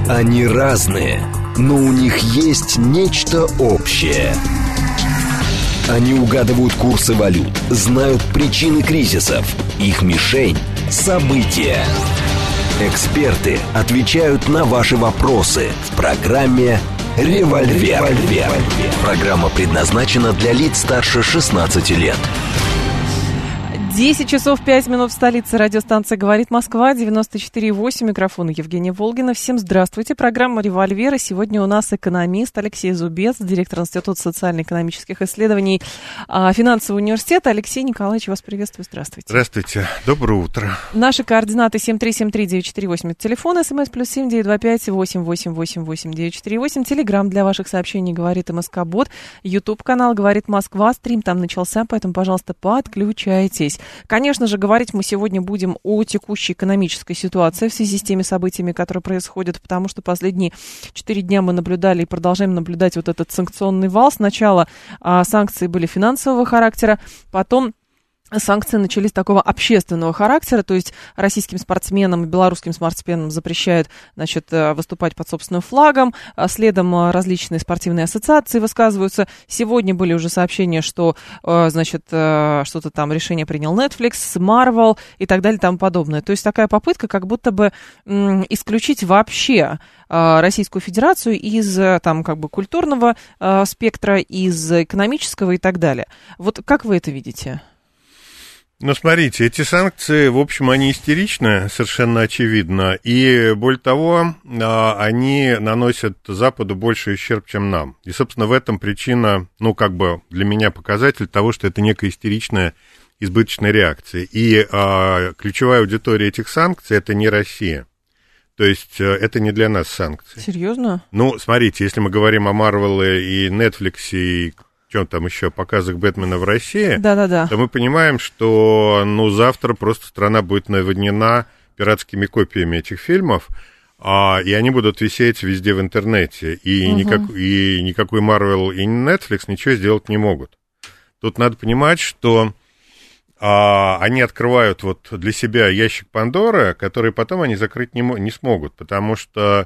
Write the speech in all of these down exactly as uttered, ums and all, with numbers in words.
Они разные, но у них есть нечто общее. Они угадывают курсы валют, знают причины кризисов. Их мишень – события. Эксперты отвечают на ваши вопросы в программе «Револьвер». Программа предназначена для лиц старше шестнадцати лет. десять часов пять минут в столице. Радиостанция «Говорит Москва», девяносто четыре и восемь. Микрофон Евгения Волгина. Всем здравствуйте. Программа «Револьвер». Сегодня у нас экономист Алексей Зубец, директор Института социально-экономических исследований Финансового университета. Алексей Николаевич, вас приветствую. Здравствуйте. Здравствуйте. Доброе утро. Наши координаты семь три семь три девять четыре восемь. Это телефон. СМС плюс семь девять два пять восемь восемь восемь восемь девять четыре восемь. Телеграм для ваших сообщений «Говорит МСК-бот». Ютуб-канал «Говорит Москва». Стрим там начался, поэтому, пожалуйста, подключайтесь. Конечно же, говорить мы сегодня будем о текущей экономической ситуации в связи с теми событиями, которые происходят, потому что последние четыре дня мы наблюдали и продолжаем наблюдать вот этот санкционный вал. Сначала а, санкции были финансового характера, потом санкции начались такого общественного характера, то есть российским спортсменам и белорусским спортсменам запрещают, значит, выступать под собственным флагом, следом различные спортивные ассоциации высказываются. Сегодня были уже сообщения, что, значит, что-то там решение принял Netflix, Marvel и так далее и тому подобное. То есть такая попытка как будто бы исключить вообще Российскую Федерацию из там как бы культурного спектра, из экономического и так далее. Вот как вы это видите? Ну, смотрите, эти санкции, в общем, они истеричны, совершенно очевидно, и, более того, они наносят Западу больше ущерб, чем нам. И, собственно, в этом причина, ну, как бы для меня показатель того, что это некая истеричная, избыточная реакция. И а, ключевая аудитория этих санкций – это не Россия. То есть это не для нас санкции. Серьезно? Ну, смотрите, если мы говорим о Marvel и Netflix и чем там еще, показах Бэтмена в России, да-да-да, то мы понимаем, что, ну, завтра просто страна будет наводнена пиратскими копиями этих фильмов, а, и они будут висеть везде в интернете, и, угу. никак, и никакой Marvel и Netflix ничего сделать не могут. Тут надо понимать, что а, они открывают вот для себя ящик Пандоры, который потом они закрыть не, не смогут, потому что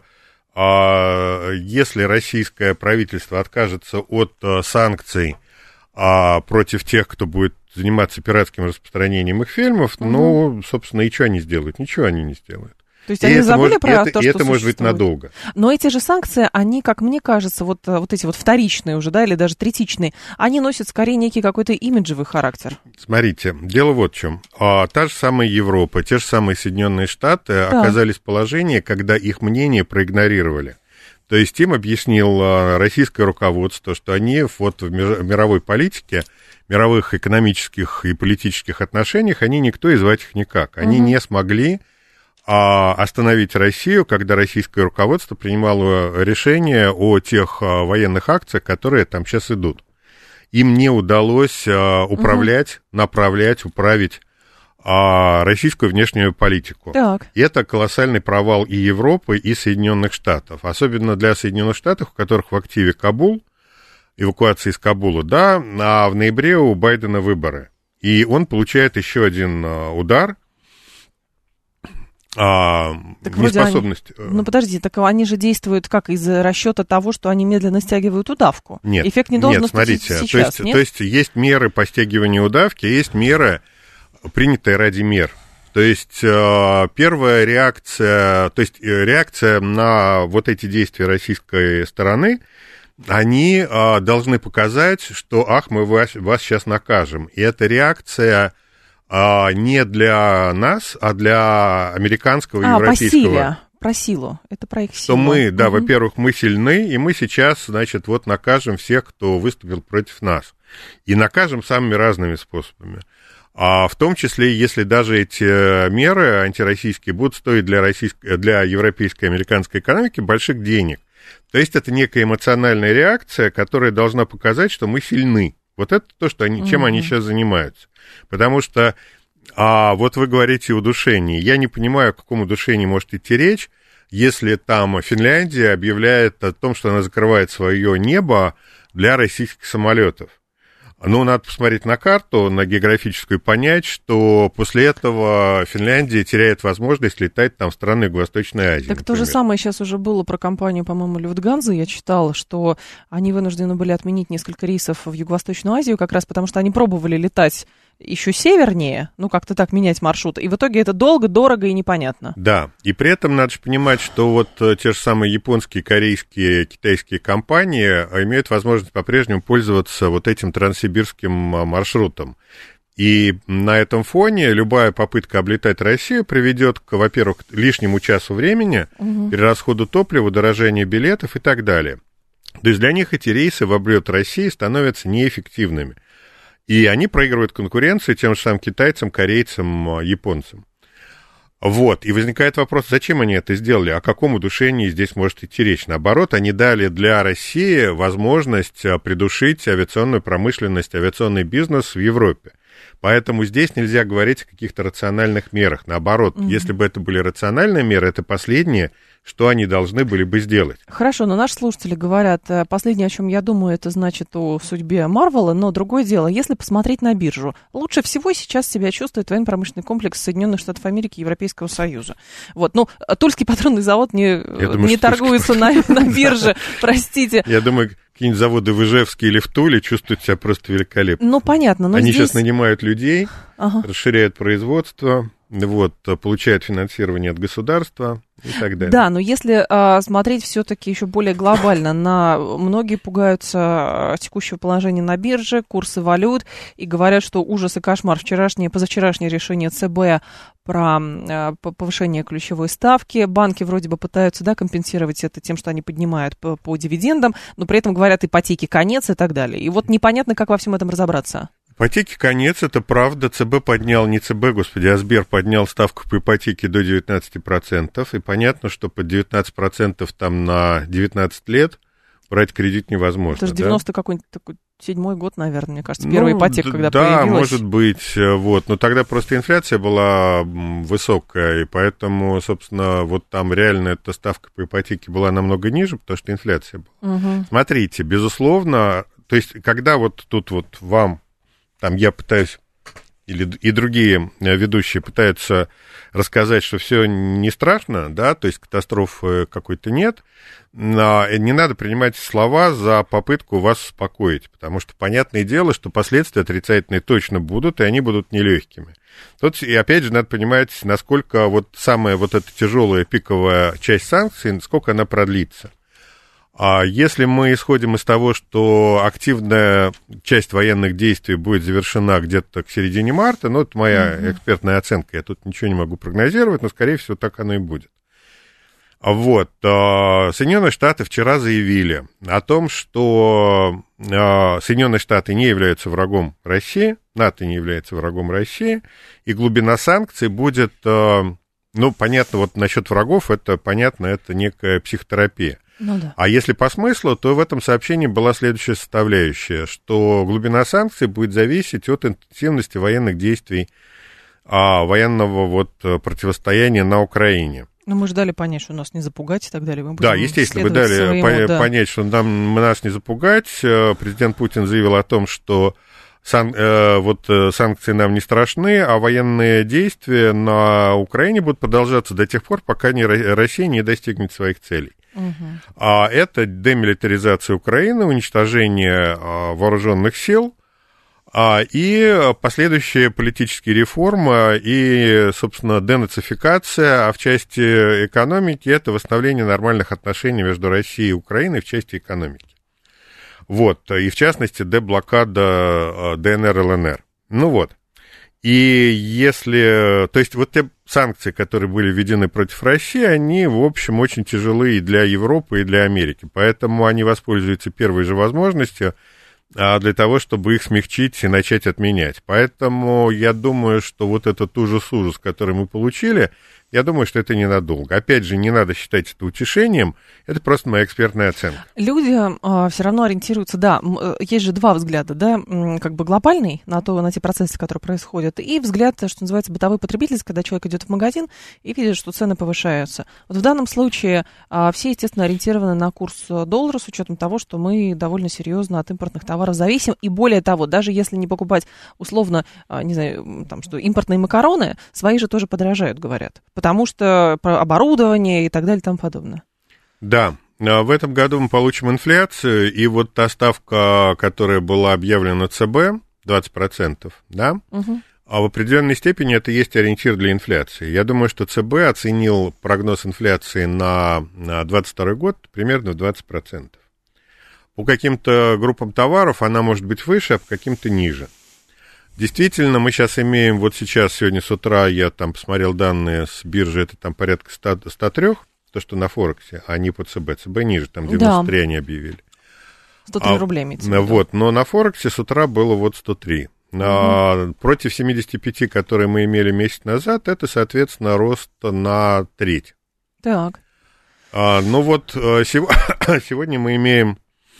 если российское правительство откажется от санкций против тех, кто будет заниматься пиратским распространением их фильмов, угу. ну, собственно, и что они сделают? Ничего они не сделают. То есть и они забыли может, про это, то, и что это может быть надолго. Но эти же санкции, они, как мне кажется, вот, вот эти вот вторичные уже, да, или даже третичные, они носят скорее некий какой-то имиджевый характер. Смотрите, дело вот в чем. А, та же самая Европа, те же самые Соединенные Штаты да. оказались в положении, когда их мнение проигнорировали. То есть им объяснил российское руководство, что они вот в мировой политике, мировых экономических и политических отношениях, они никто и звать их никак. Они угу. не смогли остановить Россию, когда российское руководство принимало решение о тех военных акциях, которые там сейчас идут. Им не удалось управлять, угу. направлять, управить российскую внешнюю политику. Так. И это колоссальный провал и Европы, и Соединенных Штатов. Особенно для Соединенных Штатов, у которых в активе Кабул, эвакуация из Кабула, да, а в ноябре у Байдена выборы. И он получает еще один удар. А, так неспособность. Они, ну, подожди, так они же действуют как из расчета того, что они медленно стягивают удавку. Нет, эффект не должен нет, смотрите, сейчас, то есть, нет? то есть есть меры по стягиванию удавки, а есть меры, принятые ради мер. То есть первая реакция, то есть реакция на вот эти действия российской стороны, они должны показать, что ах, мы вас, вас сейчас накажем. И эта реакция не для нас, а для американского и а, европейского. По силе. Про силу. Это про их силу. Что мы, да, угу. во-первых, мы сильны, и мы сейчас, значит, вот накажем всех, кто выступил против нас. И накажем самыми разными способами. А в том числе, если даже эти меры антироссийские будут стоить для, российской, для европейской и американской экономики больших денег. То есть это некая эмоциональная реакция, которая должна показать, что мы сильны. Вот это то, что они, чем mm-hmm. они сейчас занимаются. Потому что а, вот вы говорите о удушении. Я не понимаю, о каком удушении может идти речь, если там Финляндия объявляет о том, что она закрывает свое небо для российских самолетов. Ну, надо посмотреть на карту, на географическую, и понять, что после этого Финляндия теряет возможность летать там в страны Юго-Восточной Азии. Так например. то же самое сейчас уже было про компанию, по-моему, Люфтганза. Я читала, что они вынуждены были отменить несколько рейсов в Юго-Восточную Азию, как раз потому что они пробовали летать еще севернее, ну, как-то так менять маршрут, и в итоге это долго, дорого и непонятно. Да, и при этом надо же понимать, что вот те же самые японские, корейские, китайские компании имеют возможность по-прежнему пользоваться вот этим транссибирским маршрутом. И на этом фоне любая попытка облетать Россию приведет к, во-первых, лишнему часу времени, угу. перерасходу топлива, дорожанию билетов и так далее. То есть для них эти рейсы в облет России становятся неэффективными. И они проигрывают конкуренцию тем же самым китайцам, корейцам, японцам. Вот, и возникает вопрос, зачем они это сделали, о каком удушении здесь может идти речь. Наоборот, они дали для России возможность придушить авиационную промышленность, авиационный бизнес в Европе. Поэтому здесь нельзя говорить о каких-то рациональных мерах. Наоборот, mm-hmm. если бы это были рациональные меры, это последнее, что они должны были бы сделать. Хорошо, но наши слушатели говорят, последнее, о чем я думаю, это значит о судьбе Марвела, но другое дело, если посмотреть на биржу, лучше всего сейчас себя чувствует военно-промышленный комплекс Соединенных Штатов Америки и Европейского Союза. Вот, ну, Тульский патронный завод не, думаю, не торгуется на, на бирже, простите. Я думаю, какие-нибудь заводы в Ижевске или в Туле чувствуют себя просто великолепно. Ну, понятно, но Они здесь... сейчас нанимают людей, ага. расширяют производство, вот, получают финансирование от государства и так далее. Да, но если а, смотреть все-таки еще более глобально, на многие пугаются текущего положения на бирже, курсы валют, и говорят, что ужас и кошмар. Вчерашнее, позавчерашнее решение ЦБ про а, повышение ключевой ставки. Банки вроде бы пытаются, да, компенсировать это тем, что они поднимают по, по дивидендам, но при этом говорят ипотеки конец и так далее. И вот непонятно, как во всем этом разобраться. Ипотеки конец, это правда. ЦБ поднял, не ЦБ, господи, а Сбер поднял ставку по ипотеке до девятнадцать процентов. И понятно, что под девятнадцать процентов там на девятнадцать лет брать кредит невозможно. Это же девяностый да? какой-нибудь такой седьмой год, наверное, мне кажется, первая ну, ипотека, когда да, появилась. Да, может быть, вот. Но тогда просто инфляция была высокая, и поэтому, собственно, вот там реально эта ставка по ипотеке была намного ниже, потому что инфляция была. Угу. Смотрите, безусловно, то есть, когда вот тут вот вам там я пытаюсь, или и другие ведущие пытаются рассказать, что все не страшно, да, то есть катастрофы какой-то нет, но не надо принимать слова за попытку вас успокоить, потому что понятное дело, что последствия отрицательные точно будут, и они будут нелегкими. Тут, и опять же, надо понимать, насколько вот самая вот эта тяжелая пиковая часть санкций, сколько она продлится. А если мы исходим из того, что активная часть военных действий будет завершена где-то к середине марта, ну, это моя mm-hmm. экспертная оценка, я тут ничего не могу прогнозировать, но, скорее всего, так оно и будет. Вот. Соединенные Штаты вчера заявили о том, что Соединенные Штаты не являются врагом России, НАТО не является врагом России, и глубина санкций будет, ну, понятно, вот насчет врагов, это понятно, это некая психотерапия. Ну, да. А если по смыслу, то в этом сообщении была следующая составляющая, что глубина санкций будет зависеть от интенсивности военных действий, а, военного вот противостояния на Украине. Ну, мы же дали понять, что нас не запугать и так далее. Мы да, естественно, вы дали своему, по- да. понять, что нам, нас не запугать. Президент Путин заявил о том, что сан- э, вот, санкции нам не страшны, а военные действия на Украине будут продолжаться до тех пор, пока не, Россия не достигнет своих целей. Угу. А это демилитаризация Украины, уничтожение а, вооруженных сил а, и последующие политические реформы и, собственно, денацификация, а в части экономики это восстановление нормальных отношений между Россией и Украиной в части экономики. Вот, и в частности деблокада ДНР, ЛНР. Ну вот. И если, то есть вот те санкции, которые были введены против России, они, в общем, очень тяжелые и для Европы, и для Америки. Поэтому они воспользуются первой же возможностью для того, чтобы их смягчить и начать отменять. Поэтому я думаю, что вот этот ужас-ужас, который мы получили, Я думаю, что это ненадолго. Опять же, не надо считать это утешением, это просто моя экспертная оценка. Люди э, все равно ориентируются, да, есть же два взгляда, да, как бы глобальный на, то, на те процессы, которые происходят, и взгляд, что называется, бытовой потребительский, когда человек идет в магазин и видит, что цены повышаются. Вот в данном случае э, все, естественно, ориентированы на курс доллара с учетом того, что мы довольно серьезно от импортных товаров зависим, и более того, даже если не покупать условно, э, не знаю, там, что импортные макароны, свои же тоже подорожают, говорят. Потому что оборудование и так далее и тому подобное. Да, в этом году мы получим инфляцию, и вот та ставка, которая была объявлена ЦБ, двадцать процентов, да, угу. А в определенной степени это есть ориентир для инфляции. Я думаю, что ЦБ оценил прогноз инфляции на, на двадцать второй год примерно в двадцать процентов. По каким-то группам товаров она может быть выше, а по каким-то ниже. Действительно, мы сейчас имеем, вот сейчас, сегодня с утра я там посмотрел данные с биржи, это там порядка сто три, то, что на Форексе, а не по ЦБ. ЦБ ниже, там девяносто три да. Они объявили. сто три а, рубля имеется в виду. Вот, но на Форексе с утра было вот сто три. Угу. А, против семьдесят пять, которые мы имели месяц назад, это, соответственно, рост на треть. Так. А, ну вот, сегодня мы имеем...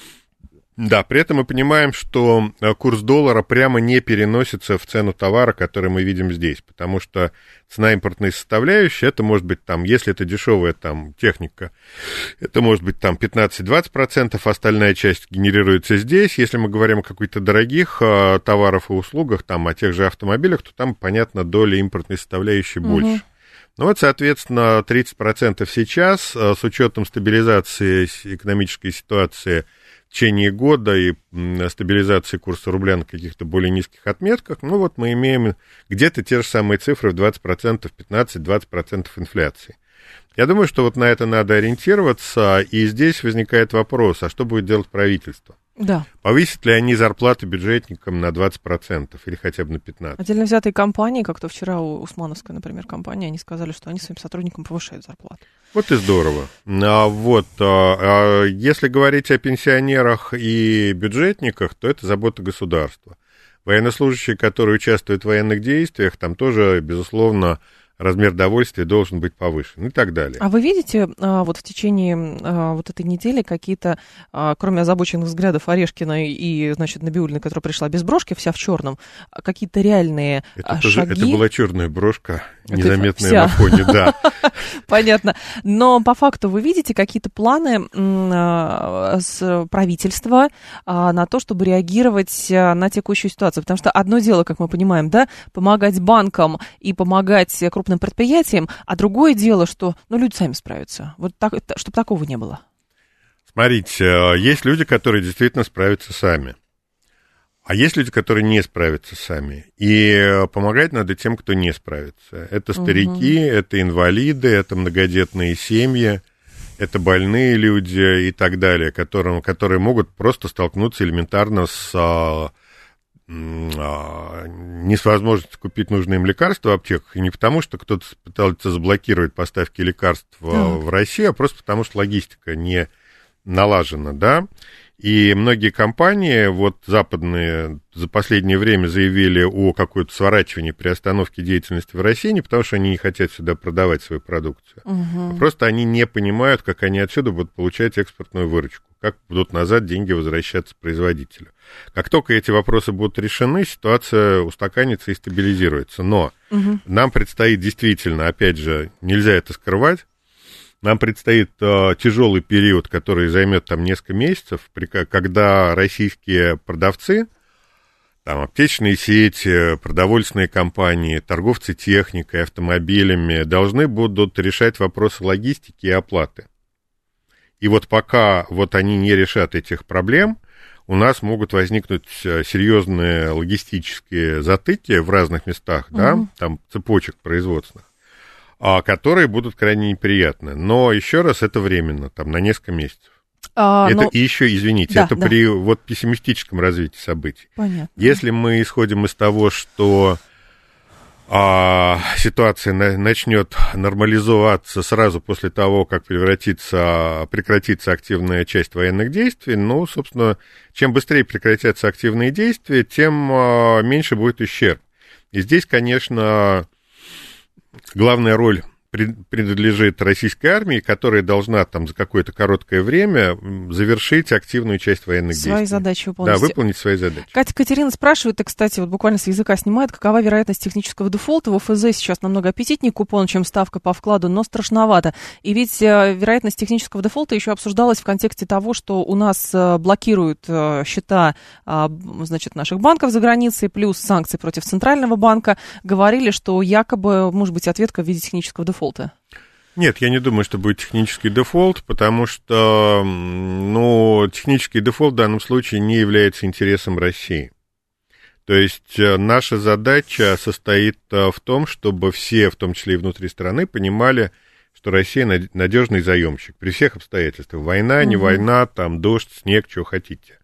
Да, при этом мы понимаем, что курс доллара прямо не переносится в цену товара, который мы видим здесь, потому что цена импортной составляющей, это может быть там, если это дешевая там техника, это может быть там пятнадцать-двадцать процентов, остальная часть генерируется здесь. Если мы говорим о каких-то дорогих э, товарах и услугах, там, о тех же автомобилях, то там, понятно, доля импортной составляющей угу. больше. Ну вот, соответственно, тридцать процентов сейчас, э, с учетом стабилизации экономической ситуации в течение года и стабилизации курса рубля на каких-то более низких отметках, ну вот мы имеем где-то те же самые цифры в двадцать процентов, пятнадцать-двадцать процентов инфляции. Я думаю, что вот на это надо ориентироваться, и здесь возникает вопрос, а что будет делать правительство? Да. Повысят ли они зарплаты бюджетникам на двадцать процентов или хотя бы на пятнадцать процентов? Отдельно взятые компании, как-то вчера у Усмановской, например, компания, они сказали, что они своим сотрудникам повышают зарплату. Вот и здорово. А вот, а, если говорить о пенсионерах и бюджетниках, то это забота государства. Военнослужащие, которые участвуют в военных действиях, там тоже, безусловно, размер довольствия должен быть повышен и так далее. А вы видите а, вот в течение а, вот этой недели какие-то, а, кроме озабоченных взглядов Орешкина и, значит, Набиуллиной, которая пришла без брошки, вся в черном, какие-то реальные это шаги? Тоже, это была черная брошка, незаметная на фоне, да. Понятно. Но по факту вы видите какие-то планы с правительства на то, чтобы реагировать на текущую ситуацию? Потому что одно дело, как мы понимаем, да, помогать банкам и помогать крупным предприятиям, а другое дело, что ну, люди сами справятся. Вот так, чтобы такого не было. Смотрите, есть люди, которые действительно справятся сами. А есть люди, которые не справятся сами. И помогать надо тем, кто не справится. Это старики, угу. это инвалиды, это многодетные семьи, это больные люди и так далее, которым, которые могут просто столкнуться элементарно с... не с возможностью купить нужные им лекарства в аптеках, и не потому, что кто-то пытался заблокировать поставки лекарств так. в Россию, а просто потому, что логистика не налажена, да, и многие компании, вот западные, за последнее время заявили о какой-то сворачивании при остановке деятельности в России, не потому, что они не хотят сюда продавать свою продукцию, угу. а просто они не понимают, как они отсюда будут получать экспортную выручку, как будут назад деньги возвращаться производителю. Как только эти вопросы будут решены, ситуация устаканится и стабилизируется. Но угу. нам предстоит действительно, опять же, нельзя это скрывать, нам предстоит э, тяжелый период, который займет там несколько месяцев, при, когда российские продавцы, там, аптечные сети, продовольственные компании, торговцы техникой, автомобилями должны будут решать вопросы логистики и оплаты. И вот пока вот они не решат этих проблем, у нас могут возникнуть серьезные логистические затыки в разных местах, угу. да, там цепочек производственных, которые будут крайне неприятны. Но еще раз, это временно, там, на несколько месяцев. А, это но... и еще, извините, да, это да. при вот пессимистическом развитии событий. Понятно. Если мы исходим из того, что а, ситуация на, начнет нормализоваться сразу после того, как превратится, прекратится активная часть военных действий, ну, собственно, чем быстрее прекратятся активные действия, тем а, меньше будет ущерб. И здесь, конечно, главная роль принадлежит российской армии, которая должна там за какое-то короткое время завершить активную часть военных свои действий. Свои задачи выполнить. Да, выполнить свои задачи. Катя Катерина спрашивает, и, кстати, вот буквально с языка снимает, какова вероятность технического дефолта? В ОФЗ сейчас намного аппетитнее купон, чем ставка по вкладу, но страшновато. И ведь вероятность технического дефолта еще обсуждалась в контексте того, что у нас блокируют счета, значит, наших банков за границей, плюс санкции против Центрального банка. Говорили, что якобы может быть ответка в виде технического дефолта. Нет, я не думаю, что будет технический дефолт, потому что, ну, технический дефолт в данном случае не является интересом России. То есть наша задача состоит в том, чтобы все, в том числе и внутри страны, понимали, что Россия надежный заемщик при всех обстоятельствах. Война, не война, там дождь, снег, что хотите.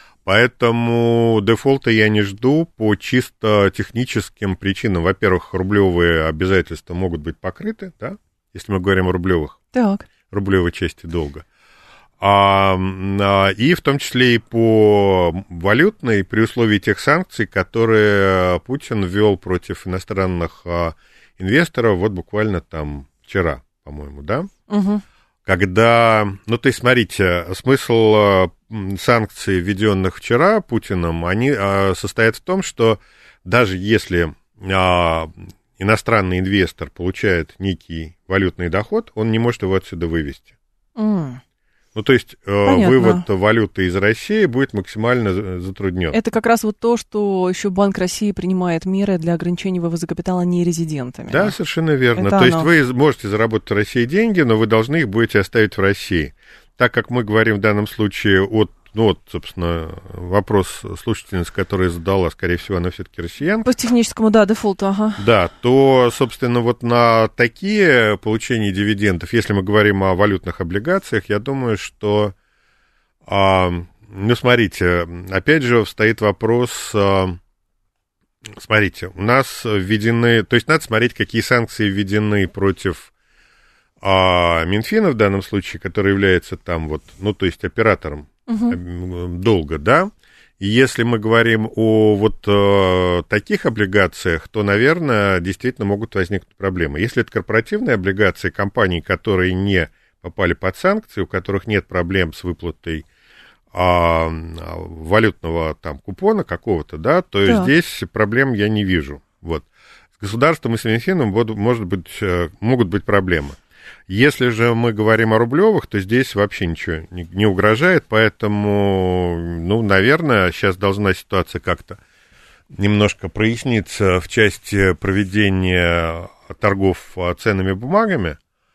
Поэтому дефолта я не жду по чисто техническим причинам. Во-первых, рублевые обязательства могут быть покрыты, да, если мы говорим о рублевых, так. рублевой части долга. А, и в том числе и по валютной, при условии тех санкций, которые Путин ввел против иностранных инвесторов вот буквально там вчера, по-моему, да? Угу. Когда, ну, то есть, смотрите, смысл санкций, введенных вчера Путиным, они а, состоят в том, что даже если а, иностранный инвестор получает некий валютный доход, он не может его отсюда вывести. Mm. Ну, то есть, Понятно. Вывод валюты из России будет максимально затруднен. Это как раз вот то, что еще Банк России принимает меры для ограничения вывоза капитала нерезидентами. Да, совершенно верно. Это то оно. есть, вы можете заработать в России деньги, но вы должны их будете оставить в России. Так как мы говорим в данном случае от, ну вот, собственно, вопрос слушательницы, которая задала, скорее всего, она все-таки россиянка. По техническому, да, дефолту, ага. Да, то, собственно, вот на такие получения дивидендов, если мы говорим о валютных облигациях, я думаю, что, а, ну, смотрите, опять же, стоит вопрос, а, смотрите, у нас введены, то есть надо смотреть, какие санкции введены против а, Минфина в данном случае, который является там вот, ну, то есть оператором uh-huh. долга, да. И если мы говорим о вот э, таких облигациях, то, наверное, действительно могут возникнуть проблемы. Если это корпоративные облигации компаний, которые не попали под санкции, у которых нет проблем с выплатой э, валютного там купона какого-то, да, то да. здесь проблем я не вижу. Вот. С государством и с Минфином может быть, могут быть проблемы. Если же мы говорим о рублевых, то здесь вообще ничего не, не угрожает, поэтому, ну, наверное, сейчас должна ситуация как-то немножко проясниться в части проведения торгов ценными бумагами,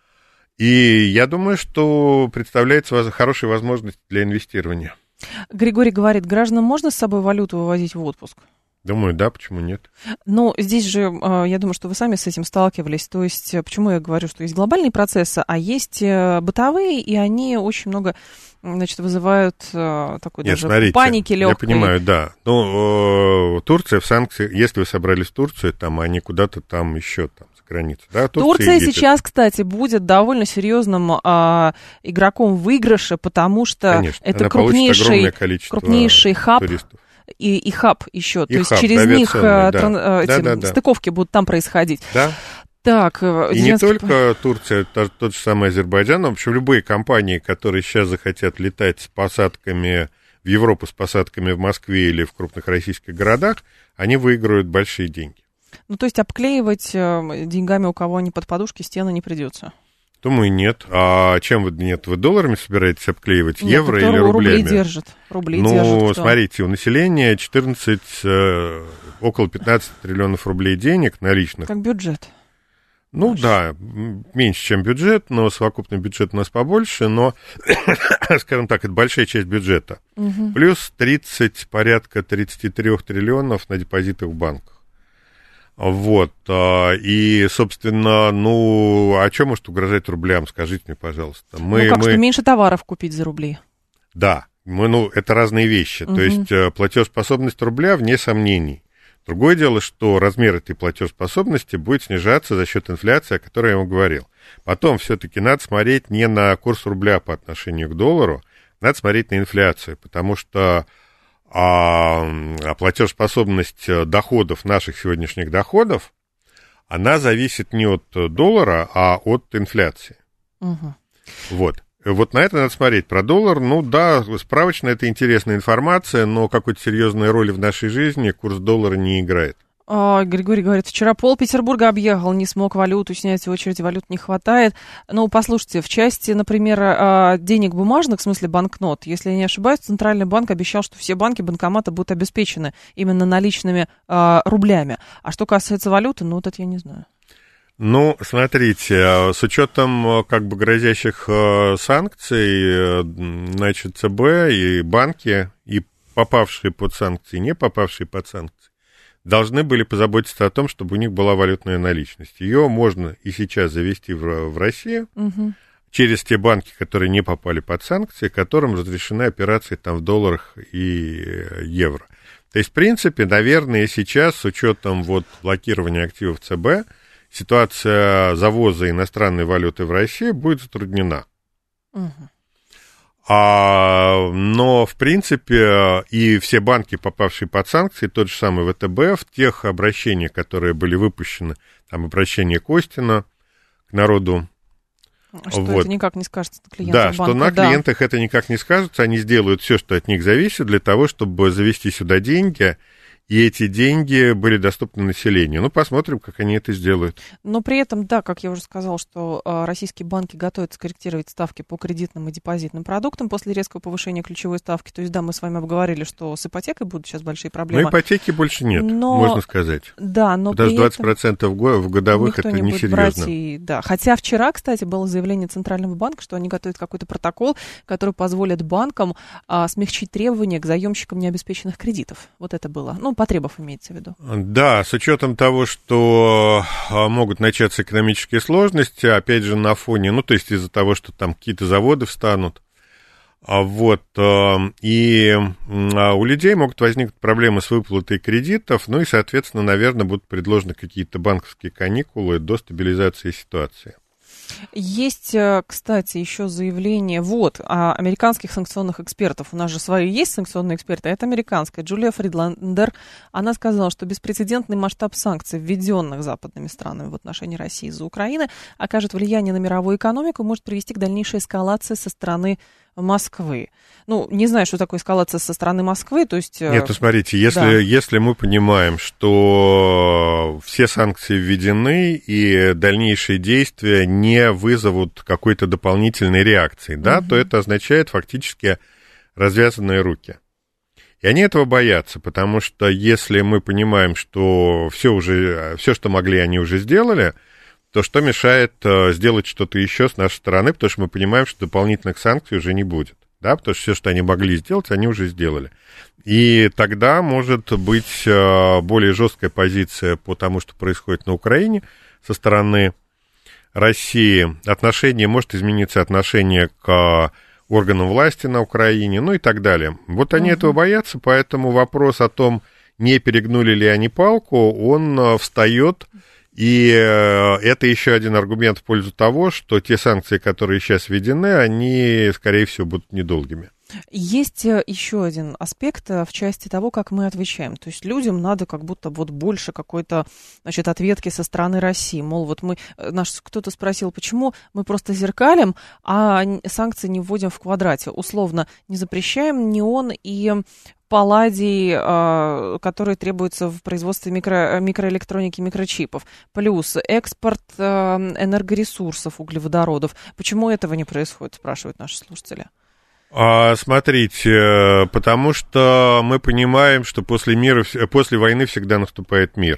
и я думаю, что представляется хорошая возможность для инвестирования. Григорий говорит, гражданам можно с собой валюту вывозить в отпуск? Думаю, да, почему нет? Но здесь же, я думаю, что вы сами с этим сталкивались. То есть, почему я говорю, что есть глобальные процессы, а есть бытовые, и они очень много, значит, вызывают такой нет, даже смотрите, паники легкой. Я понимаю, да. Ну, Турция в санкциях, если вы собрались в Турцию, там, они куда-то там еще там за границей. Да? Турция, Турция сейчас, кстати, будет довольно серьезным а, игроком в выигрыше, потому что Конечно, это крупнейший, крупнейший хаб. Туристов. И, и хаб еще, и то есть хаб, через них да. тран, да, эти да, да. стыковки будут там происходить. Да. Так, и Зеленский... не только Турция, тот, тот же самый Азербайджан, но вообще любые компании, которые сейчас захотят летать с посадками в Европу, с посадками в Москве или в крупных российских городах, они выиграют большие деньги. Ну, то есть обклеивать деньгами, у кого они под подушки, стены не придется. Думаю, нет. А чем вы, нет, вы долларами собираетесь обклеивать, нет, евро или рублями? Рубли держит, рубли ну, держит. Ну, смотрите, у населения четырнадцать, э, около пятнадцать триллионов рублей денег наличных. Как бюджет. Ну, Больше. Да, меньше, чем бюджет, но совокупный бюджет у нас побольше, но, скажем так, это большая часть бюджета. Угу. Плюс тридцать, порядка тридцать три триллионов на депозитах в банках. Вот, и, собственно, ну, а что может угрожать рублям, скажите мне, пожалуйста. Мы, ну, как, мы... что меньше товаров купить за рубли. Да, мы, ну, это разные вещи, угу. То есть платежеспособность рубля вне сомнений. Другое дело, что размер этой платежеспособности будет снижаться за счет инфляции, о которой я вам говорил. Потом все-таки надо смотреть не на курс рубля по отношению к доллару, надо смотреть на инфляцию, потому что а, а платежеспособность доходов, наших сегодняшних доходов, она зависит не от доллара, а от инфляции. Угу. Вот. Вот на это надо смотреть. Про доллар, ну да, справочно это интересная информация, но какой-то серьезной роли в нашей жизни курс доллара не играет. А, Григорий говорит, вчера пол Петербурга объехал, не смог валюту снять, в очереди валют не хватает. Ну, послушайте, в части, например, денег бумажных, в смысле банкнот, если я не ошибаюсь, Центральный банк обещал, что все банки, банкоматы будут обеспечены именно наличными а, рублями. А что касается валюты, ну, вот это я не знаю. Ну, смотрите, с учетом как бы грозящих санкций, значит, ЦБ и банки, и попавшие под санкции, и не попавшие под санкции, должны были позаботиться о том, чтобы у них была валютная наличность. Ее можно и сейчас завести в, в Россию угу. через те банки, которые не попали под санкции, которым разрешены операции там в долларах и евро. То есть, в принципе, наверное, сейчас с учетом вот блокирования активов ЦБ ситуация завоза иностранной валюты в Россию будет затруднена. Угу. А, но, в принципе, и все банки, попавшие под санкции, тот же самый ВТБ, в тех обращениях, которые были выпущены, там обращение Костина к народу. Что вот. Это никак не скажется на клиентах да, банка. Что на да. клиентах это никак не скажется, они сделают все, что от них зависит, для того, чтобы завести сюда деньги, и эти деньги были доступны населению. Ну, посмотрим, как они это сделают. Но при этом, да, как я уже сказала, что э, российские банки готовятся корректировать ставки по кредитным и депозитным продуктам после резкого повышения ключевой ставки. То есть, да, мы с вами обговорили, что с ипотекой будут сейчас большие проблемы. Но ипотеки больше нет, но... можно сказать. Да, но Потому что двадцать процентов в годовых это не несерьезно. И, да. Хотя вчера, кстати, было заявление Центрального банка, что они готовят какой-то протокол, который позволит банкам а, смягчить требования к заемщикам необеспеченных кредитов. Вот это было. Ну, потребов имеется в виду. Да, с учетом того, что могут начаться экономические сложности, опять же, на фоне, ну, то есть из-за того, что там какие-то заводы встанут, вот, и у людей могут возникнуть проблемы с выплатой кредитов, ну и, соответственно, наверное, будут предложены какие-то банковские каникулы до стабилизации ситуации. Есть, кстати, еще заявление вот, американских санкционных экспертов. У нас же свои есть санкционные эксперты, а это американская. Джулия Фридландер, она сказала, что беспрецедентный масштаб санкций, введенных западными странами в отношении России из-за Украины, окажет влияние на мировую экономику и может привести к дальнейшей эскалации со стороны Москвы. Ну, не знаю, что такое эскалация со стороны Москвы, то есть... Нет, ну, смотрите, если, да. если мы понимаем, что все санкции введены и дальнейшие действия не вызовут какой-то дополнительной реакции, да, угу. то это означает фактически развязанные руки. И они этого боятся, потому что если мы понимаем, что все уже, все, что могли, они уже сделали, то что мешает э, сделать что-то еще с нашей стороны, потому что мы понимаем, что дополнительных санкций уже не будет, да, потому что все, что они могли сделать, они уже сделали. И тогда может быть э, более жесткая позиция по тому, что происходит на Украине со стороны России. Отношение, может измениться отношение к органам власти на Украине, ну и так далее. Вот они uh-huh. этого боятся, поэтому вопрос о том, не перегнули ли они палку, он э, встает. И это еще один аргумент в пользу того, что те санкции, которые сейчас введены, они, скорее всего, будут недолгими. Есть еще один аспект в части того, как мы отвечаем. То есть людям надо как будто вот больше какой-то, значит, ответки со стороны России. Мол, вот мы, наш кто-то спросил, почему мы просто зеркалим, а санкции не вводим в квадрате. Условно, не запрещаем неон и палладий, которые требуются в производстве микро, микроэлектроники, микрочипов. Плюс экспорт энергоресурсов, углеводородов. Почему этого не происходит, спрашивают наши слушатели. Смотрите, потому что мы понимаем, что после мира, после войны всегда наступает мир.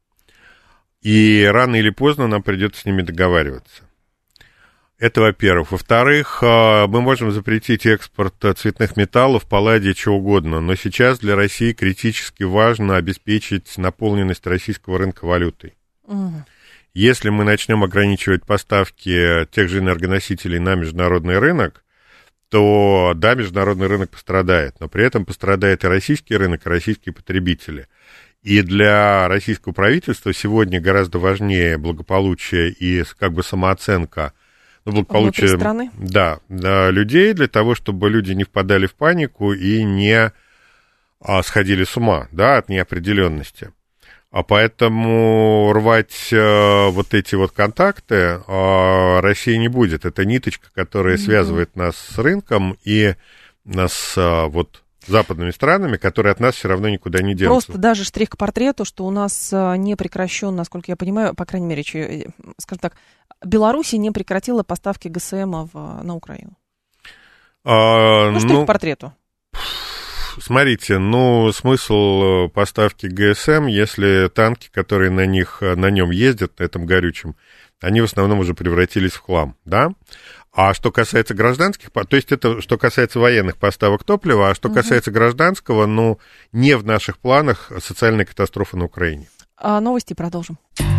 И рано или поздно нам придется с ними договариваться. Это во-первых. Во-вторых, мы можем запретить экспорт цветных металлов, палладия, чего угодно, но сейчас для России критически важно обеспечить наполненность российского рынка валютой. Угу. Если мы начнем ограничивать поставки тех же энергоносителей на международный рынок, то, да, международный рынок пострадает, но при этом пострадает и российский рынок, и российские потребители. И для российского правительства сегодня гораздо важнее благополучие и как бы самооценка, ну, благополучие страны? Да, да, людей, для того, чтобы люди не впадали в панику и не а, сходили с ума, да, от неопределенности. А поэтому рвать э, вот эти вот контакты э, Россия не будет. Это ниточка, которая mm-hmm. связывает нас с рынком и с э, вот западными странами, которые от нас все равно никуда не денутся. Просто даже штрих к портрету, что у нас не прекращен, насколько я понимаю, по крайней мере, скажем так, Беларусь не прекратила поставки ГСМ в, на Украину. А, ну, штрих ну... к портрету. Смотрите, ну, смысл поставки ГСМ, если танки, которые на них, на нем ездят, на этом горючем, они в основном уже превратились в хлам, да? А что касается гражданских, то есть это что касается военных поставок топлива, а что угу. касается гражданского, ну, не в наших планах социальная катастрофа на Украине. А новости продолжим.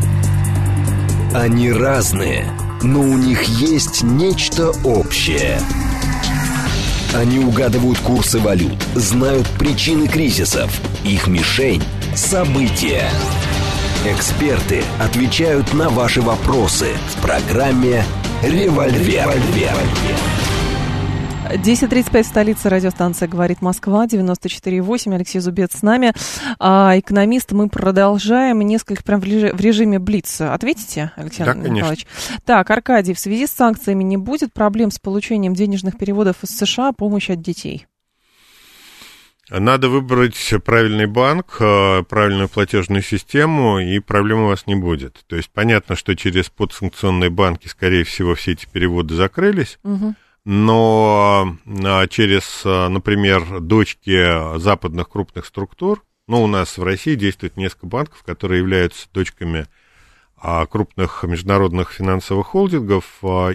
Они разные, но у них есть нечто общее. Они угадывают курсы валют, знают причины кризисов. Их мишень – события. Эксперты отвечают на ваши вопросы в программе «Револьвер». десять тридцать пять в столице, радиостанция «Говорит Москва», девяносто четыре и восемь. Алексей Зубец с нами. А, экономист, мы продолжаем несколько прям в режиме блиц. Ответите, Алексей да, Николаевич? Так, Аркадий, в связи с санкциями не будет проблем с получением денежных переводов из США, помощь от детей? Надо выбрать правильный банк, правильную платежную систему, и проблем у вас не будет. То есть понятно, что через подсанкционные банки, скорее всего, все эти переводы закрылись. Угу. Но через, например, дочки западных крупных структур, ну, у нас в России действует несколько банков, которые являются дочками крупных международных финансовых холдингов,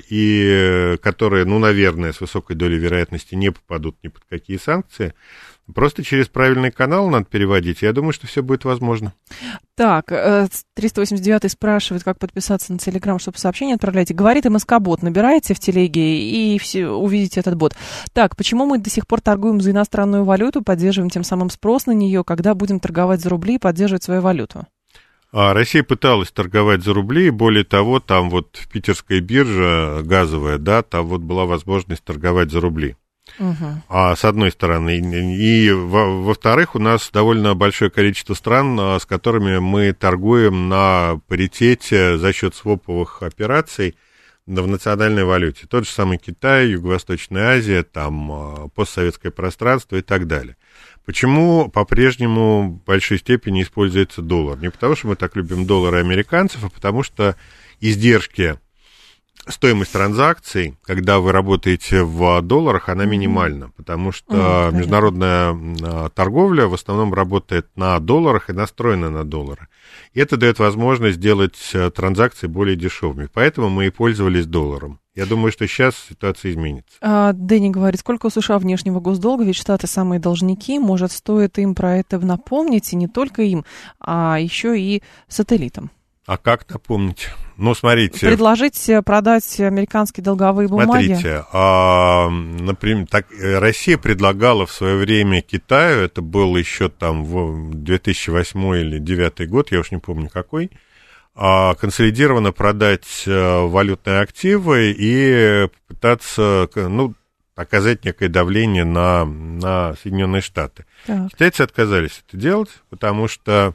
и которые, ну, наверное, с высокой долей вероятности не попадут ни под какие санкции. Просто через правильный канал надо переводить. Я думаю, что все будет возможно. Так, триста восемьдесят девятый спрашивает, как подписаться на Телеграм, чтобы сообщение отправлять. Говорит МСК-бот, набираете в телеге и все, увидите этот бот. Так, почему мы до сих пор торгуем за иностранную валюту, поддерживаем тем самым спрос на нее, когда будем торговать за рубли и поддерживать свою валюту? А Россия пыталась торговать за рубли, и более того, там вот в питерской бирже газовая, да, там вот была возможность торговать за рубли. Uh-huh. А, с одной стороны. И, и во, во-вторых, у нас довольно большое количество стран, с которыми мы торгуем на паритете за счет своповых операций в национальной валюте. Тот же самый Китай, Юго-Восточная Азия, там постсоветское пространство и так далее. Почему по-прежнему в большой степени используется доллар? Не потому, что мы так любим доллары американцев, а потому что издержки, стоимость транзакций, когда вы работаете в долларах, она минимальна, потому что mm, международная торговля в основном работает на долларах и настроена на доллары. И это дает возможность сделать транзакции более дешевыми. Поэтому мы и пользовались долларом. Я думаю, что сейчас ситуация изменится. А, Дэнни говорит, сколько у США внешнего госдолга, ведь Штаты самые должники, может, стоит им про это напомнить, и не только им, а еще и сателлитам. А как напомнить? Ну, смотрите. Предложить продать американские долговые бумаги. Смотрите, а, например, так, Россия предлагала в свое время Китаю, это был еще там в две тысячи восьмой или две тысячи девятый год, я уж не помню какой, а, консолидированно продать валютные активы и попытаться, ну, оказать некое давление на, на Соединенные Штаты. Так. Китайцы отказались это делать, потому что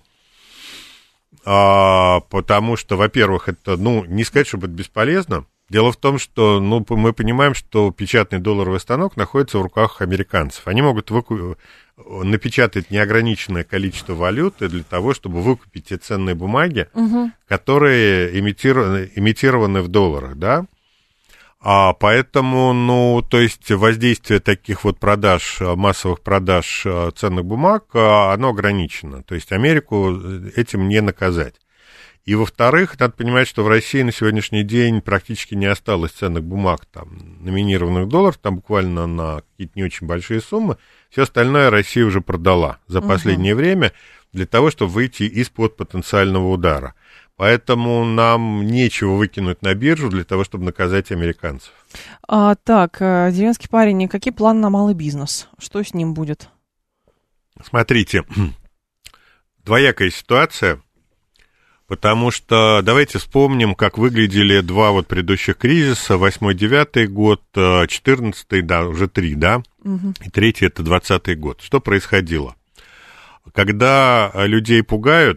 А, потому что, во-первых, это, ну, не сказать, чтобы это бесполезно. Дело в том, что, ну, мы понимаем, что печатный долларовый станок находится в руках американцев. Они могут выку... напечатать неограниченное количество валюты для того, чтобы выкупить те ценные бумаги, угу. которые имитированы, имитированы в долларах, да. А поэтому, ну, то есть воздействие таких вот продаж, массовых продаж ценных бумаг, оно ограничено. То есть Америку этим не наказать. И, во-вторых, надо понимать, что в России на сегодняшний день практически не осталось ценных бумаг, там, номинированных долларов, там буквально на какие-то не очень большие суммы. Все остальное Россия уже продала за последнее uh-huh. время для того, чтобы выйти из-под потенциального удара. Поэтому нам нечего выкинуть на биржу для того, чтобы наказать американцев. А, так, деревенский парень, какие планы на малый бизнес? Что с ним будет? Смотрите, двоякая ситуация, потому что давайте вспомним, как выглядели два вот предыдущих кризиса, восьмой-девятый год, четырнадцатый, да, уже три, да, угу. и третий — это двадцатый год. Что происходило? Когда людей пугают,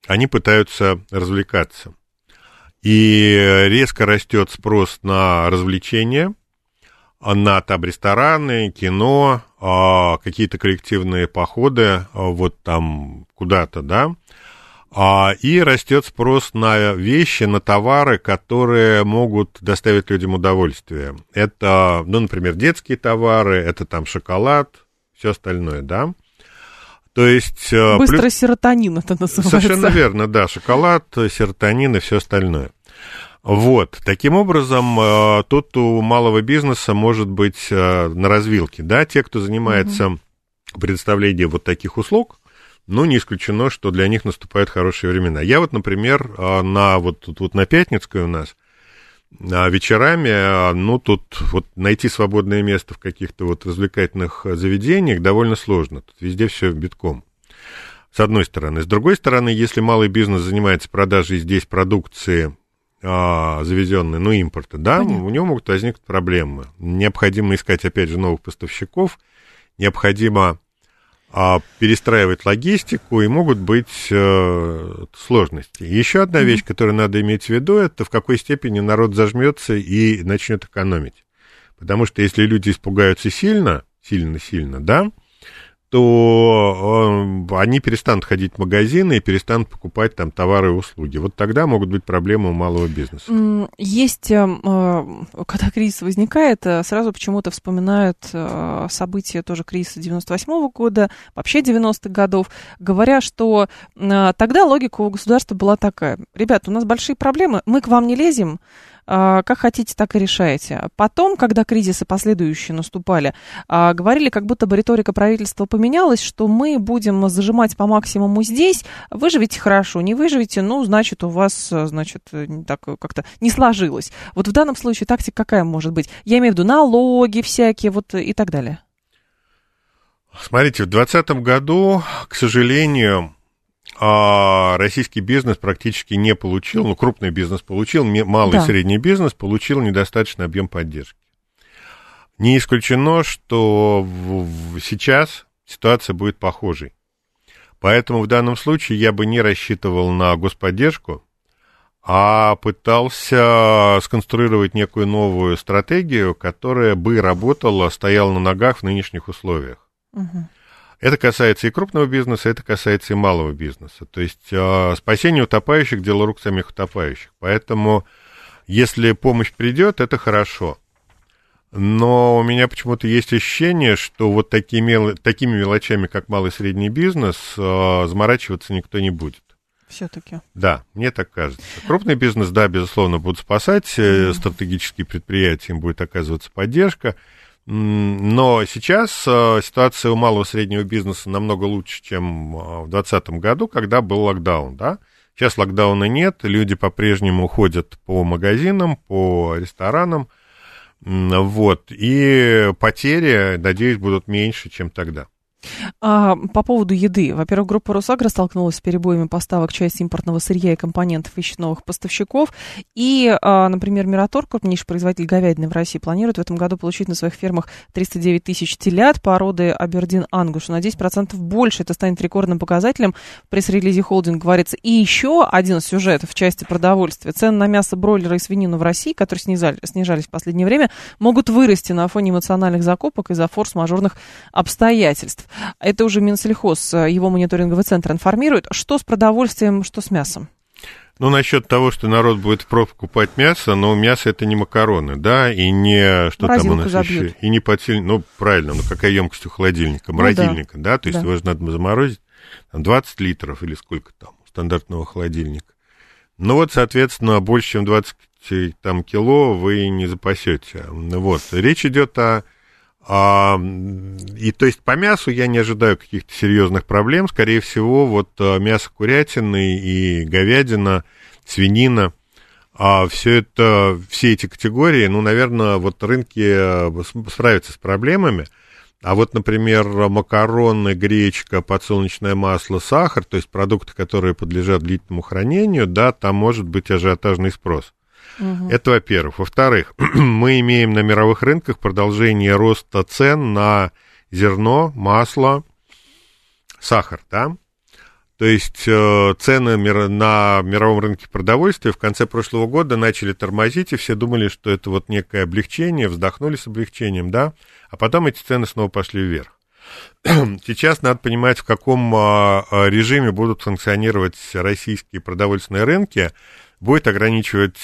они пытаются развлекаться. И резко растет спрос на развлечения, на там рестораны, кино, какие-то коллективные походы, вот там куда-то, да, и растет спрос на вещи, на товары, которые могут доставить людям удовольствие. Это, ну, например, детские товары, это там шоколад, все остальное, да. То есть... Быстро плюс... серотонин это называется. Совершенно верно, да, шоколад, серотонин и все остальное. Вот, таким образом, тут у малого бизнеса может быть на развилке, да, те, кто занимается угу. предоставлением вот таких услуг, ну, не исключено, что для них наступают хорошие времена. Я вот, например, на вот тут вот на Пятницкой у нас вечерами, ну, тут вот найти свободное место в каких-то вот развлекательных заведениях довольно сложно, тут везде все битком. С одной стороны. С другой стороны, если малый бизнес занимается продажей здесь продукции, завезенной, ну, импорта, да, Понятно. У него могут возникнуть проблемы. Необходимо искать, опять же, новых поставщиков, необходимо а, перестраивать логистику, и могут быть а, сложности. Еще одна mm-hmm. вещь, которую надо иметь в виду, это в какой степени народ зажмется и начнет экономить. Потому что если люди испугаются сильно, сильно-сильно, да, то э, они перестанут ходить в магазины и перестанут покупать там товары и услуги. Вот тогда могут быть проблемы у малого бизнеса. Есть, э, когда кризис возникает, сразу почему-то вспоминают э, события тоже кризиса девяносто восьмого года, вообще девяностых годов, говоря, что э, тогда логика у государства была такая: ребята, у нас большие проблемы, мы к вам не лезем, как хотите, так и решаете. Потом, когда кризисы последующие наступали, говорили, как будто бы риторика правительства поменялась, что мы будем зажимать по максимуму здесь, выживете хорошо, не выживете, ну, значит, у вас, значит, так как-то не сложилось. Вот в данном случае тактика какая может быть? Я имею в виду налоги всякие, вот и так далее. Смотрите, в двадцатом году, к сожалению, российский бизнес практически не получил, ну, крупный бизнес получил, малый да. и средний бизнес получил недостаточный объем поддержки. Не исключено, что в, в, сейчас ситуация будет похожей. Поэтому в данном случае я бы не рассчитывал на господдержку, а пытался сконструировать некую новую стратегию, которая бы работала, стояла на ногах в нынешних условиях. Угу. Это касается и крупного бизнеса, это касается и малого бизнеса. То есть э, спасение утопающих – дело рук самих утопающих. Поэтому, если помощь придет, это хорошо. Но у меня почему-то есть ощущение, что вот такие мел... такими мелочами, как малый и средний бизнес, э, заморачиваться никто не будет. Все-таки. Да, мне так кажется. Крупный бизнес, да, безусловно, будут спасать, mm-hmm. стратегические предприятия, им будет оказываться поддержка. Но сейчас ситуация у малого и среднего бизнеса намного лучше, чем в двадцатом году, когда был локдаун, да. Сейчас локдауна нет, люди по-прежнему ходят по магазинам, по ресторанам, вот, и потери, надеюсь, будут меньше, чем тогда. А, по поводу еды. Во-первых, группа «Росагро» столкнулась с перебоями поставок части импортного сырья и компонентов, ищет новых поставщиков. И, а, например, «Мираторг», крупнейший производитель говядины в России, планирует в этом году получить на своих фермах триста девять тысяч телят породы Абердин-Ангуш. На десять процентов больше. Это станет рекордным показателем. В пресс-релизе холдинг говорится. И еще один сюжет в части продовольствия. Цены на мясо бройлера и свинину в России, которые снижали, снижались в последнее время, могут вырасти на фоне эмоциональных закупок из-за форс-мажорных обстоятельств. Это уже Минсельхоз, его мониторинговый центр информирует. Что с продовольствием, что с мясом? Ну, насчет того, что народ будет впрок покупать мясо, но мясо это не макароны, да, и не что там у нас еще, и не подсильно, ну, правильно, ну, какая емкость у холодильника, морозильника, ну, да. да, то есть да. его же надо заморозить, там, двадцать литров или сколько там у стандартного холодильника. Ну, вот, соответственно, больше, чем двадцать там, кило вы не запасете. Вот, речь идет о А, и то есть по мясу я не ожидаю каких-то серьезных проблем. Скорее всего, вот мясо курятины и говядина, свинина, а все это, все эти категории, ну, наверное, вот рынки справятся с проблемами. А вот, например, макароны, гречка, подсолнечное масло, сахар, то есть продукты, которые подлежат длительному хранению, да, там может быть ажиотажный спрос. Угу. Это, во-первых. Во-вторых, мы имеем на мировых рынках продолжение роста цен на зерно, масло, сахар, да. То есть цены на мировом рынке продовольствия в конце прошлого года начали тормозить, и все думали, что это вот некое облегчение, вздохнули с облегчением, да, а потом эти цены снова пошли вверх. Сейчас надо понимать, в каком режиме будут функционировать российские продовольственные рынки. Будет ограничивать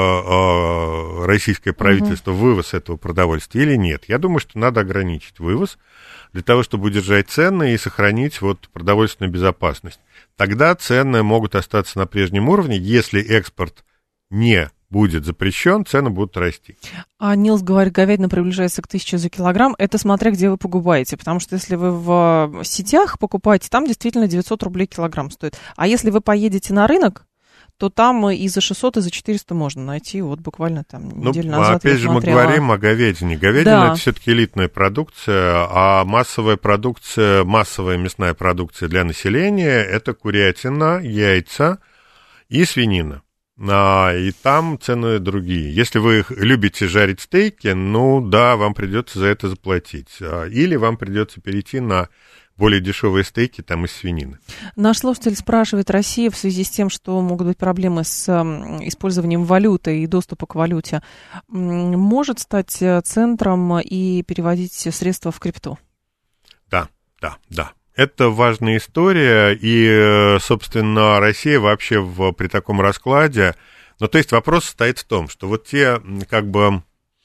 российское правительство угу. вывоз этого продовольствия или нет. Я думаю, что надо ограничить вывоз для того, чтобы удержать цены и сохранить вот продовольственную безопасность. Тогда цены могут остаться на прежнем уровне. Если экспорт не будет запрещен, цены будут расти. А Нилс говорит, говядина приближается к тысяче за килограмм. Это смотря где вы покупаете, потому что если вы в сетях покупаете, там действительно девятьсот рублей килограмм стоит. А если вы поедете на рынок, то там и за шестьсот, и за четыреста можно найти. Вот буквально там неделю ну, назад опять же, мы говорим о говядине. Говядина да. это все-таки элитная продукция, а массовая продукция, массовая мясная продукция для населения это курятина, яйца и свинина. А, и там цены другие. Если вы любите жарить стейки, ну да, вам придется за это заплатить. Или вам придется перейти на более дешевые стейки там из свинины. Наш слушатель спрашивает, Россия в связи с тем, что могут быть проблемы с использованием валюты и доступа к валюте, может стать центром и переводить средства в крипту? Да, да, да. Это важная история, и, собственно, Россия вообще в, при таком раскладе... Ну, то есть вопрос состоит в том, что вот те, как бы,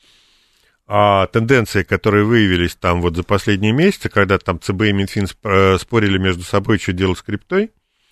а, тенденции, которые выявились там вот за последние месяцы, когда там ЦБ и Минфин спорили между собой, что делать с криптой,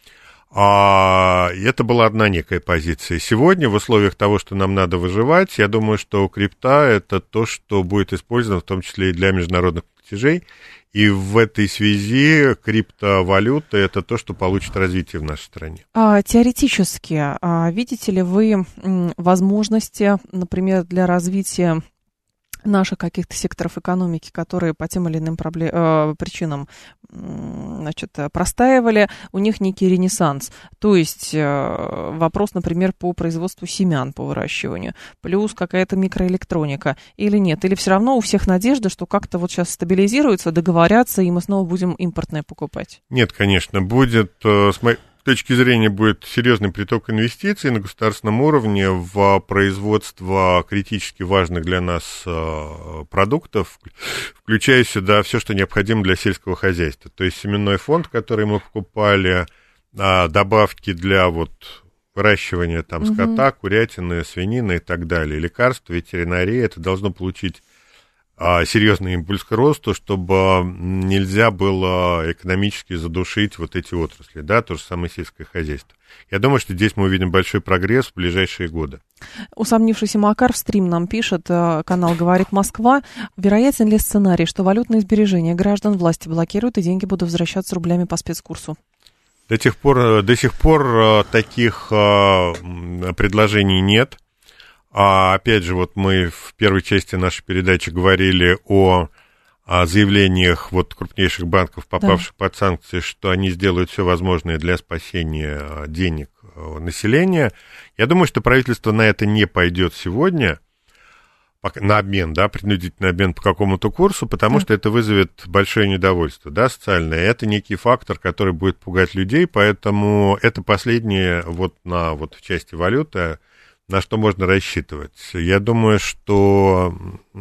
а, это была одна некая позиция. Сегодня, в условиях того, что нам надо выживать, я думаю, что крипта – это то, что будет использовано в том числе и для международных платежей. И в этой связи криптовалюта – это то, что получит развитие в нашей стране. А, теоретически, а, видите ли вы возможности, например, для развития наших каких-то секторов экономики, которые по тем или иным проблем, э, причинам значит, простаивали, у них некий ренессанс. То есть э, вопрос, например, по производству семян, по выращиванию, плюс какая-то микроэлектроника или нет? Или все равно у всех надежда, что как-то вот сейчас стабилизируется, договорятся, и мы снова будем импортное покупать? Нет, конечно, будет... Э, с моей точки зрения будет серьезный приток инвестиций на государственном уровне в производство критически важных для нас продуктов, включая сюда все, что необходимо для сельского хозяйства. То есть семенной фонд, который мы покупали, добавки для вот выращивания там скота, угу. курятины, свинины и так далее, лекарства, ветеринария, это должно получить серьезный импульс к росту, чтобы нельзя было экономически задушить вот эти отрасли, да, то же самое сельское хозяйство. Я думаю, что здесь мы увидим большой прогресс в ближайшие годы. Усомнившийся Макар в стрим нам пишет, канал «Говорит Москва», вероятен ли сценарий, что валютные сбережения граждан власти блокируют и деньги будут возвращаться рублями по спецкурсу? До тех пор, до сих пор таких предложений нет. А опять же, вот мы в первой части нашей передачи говорили о, о заявлениях вот крупнейших банков, попавших да. под санкции, что они сделают все возможное для спасения денег населения. Я думаю, что правительство на это не пойдет сегодня, на обмен, да, принудительный обмен по какому-то курсу, потому да. что это вызовет большое недовольство, да, социальное. Это некий фактор, который будет пугать людей, поэтому это последнее вот на вот в части валюты, на что можно рассчитывать. Я думаю, что